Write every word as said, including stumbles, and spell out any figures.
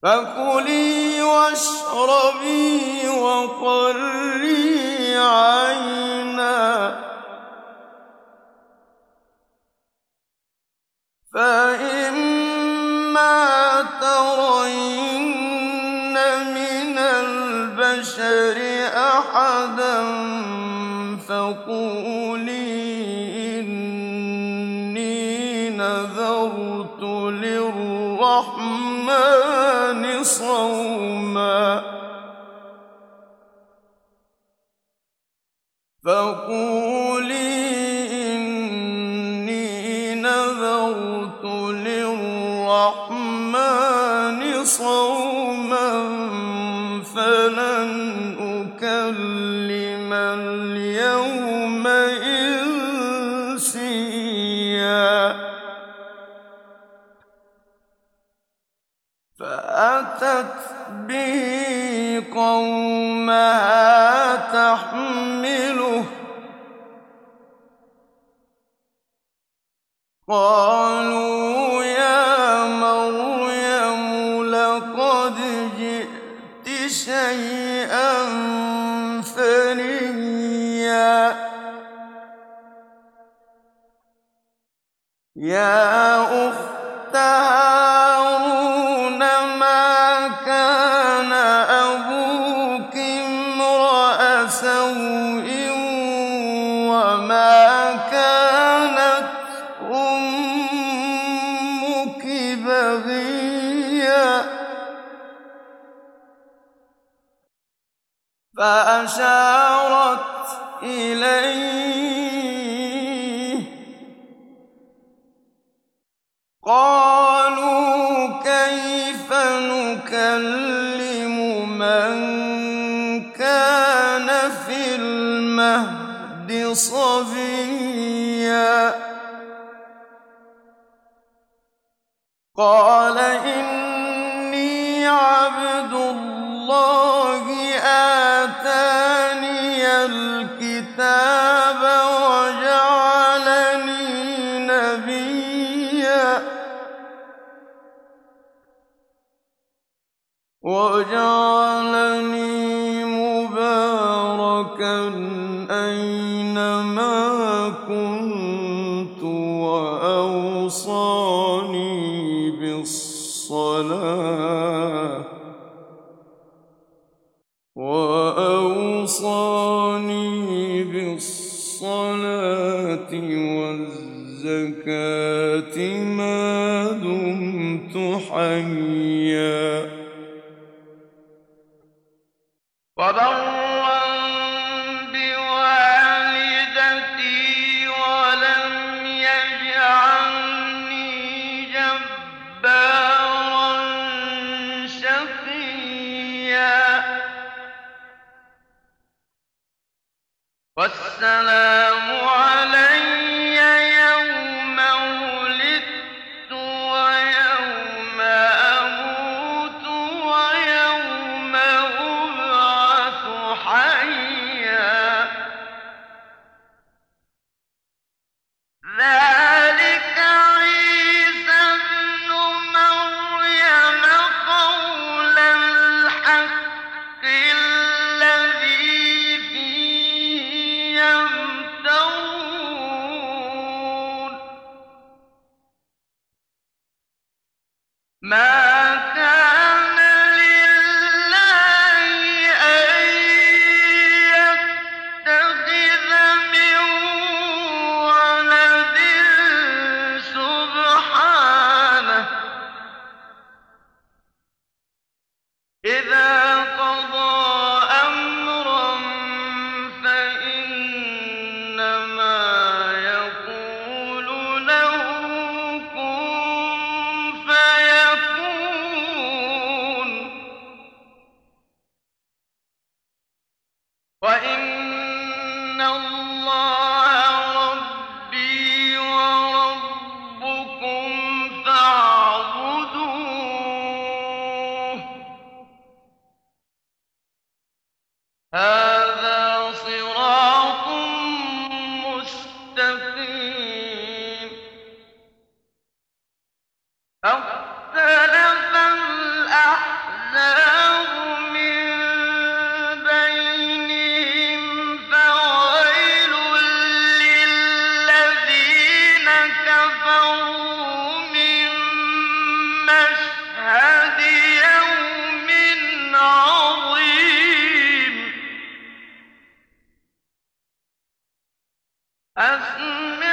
فكلي واشربي وقري عينا فإما ترين من البشر أحدا فقولي إني نذرت للرحمن صوما فقولي إني نذرت للرحمن صوما فلن أكلم اليوم إنسيا فأتت به قومها تحمله قالوا يا مريم لقد جئت شيئا فريا يا أخت هارون ما كان أبوك امرأ سوء وما كانت أمك بغيا فأشارت إليه قالوا كيف نكلم من كان في المهد صبيا قال إني عبد الله آتاني الكتاب وجعلني نبيا وجعلني مباركا أينما كنت وأوصاني بالصلاة وأوصاني بالصلاة والزكاة ما دمت حيا وبرا بوالدتي ولم يجعلني جبارا شقيا والسلام علي يوم ولدت ويوم أموت ويوم أبعث حيا ذلك عيسى ابن مريم قول الحق الذي فيه يمترون ما كان لله أن يتخذ من ولد سبحانه إذا قضى أمرا فإنما يقول له كن فيكون وإن الله ربي وربكم فاعبدوه هذا صراط مستقيم اختلف الأحزاب أسمع